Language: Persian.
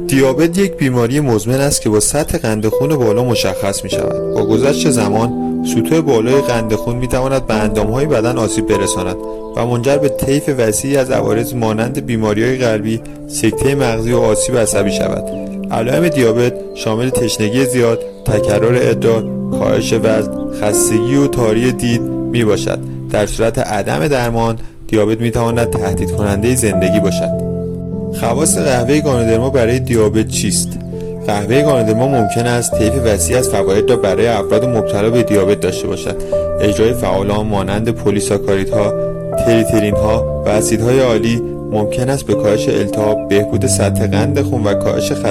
دیابت یک بیماری مزمن است که با سطح قند خون بالا مشخص می شود. با گذشت زمان، سطوح بالای قند خون می تواند به اندامهای بدن آسیب برساند و منجر به طیف وسیعی از عوارض مانند بیماری‌های قلبی، سکته مغزی و آسیب عصبی شود. علائم دیابت شامل تشنگی زیاد، تکرر ادرار، کاهش وزن، خستگی و تاری دید می باشد. در صورت عدم درمان، دیابت می تواند تهدید کننده زندگی باشد. خواص قهوه گانودرما برای دیابت چیست؟ قهوه گانودرما ممکن است طیف وسیع از فواید را برای افراد مبتلا به دیابت داشته باشد. اجرای فعالان مانند پلیساکاریدها، تریترینها و اسیدهای عالی ممکن است به کاهش التهاب، بهبود سطح قند خون و کاهش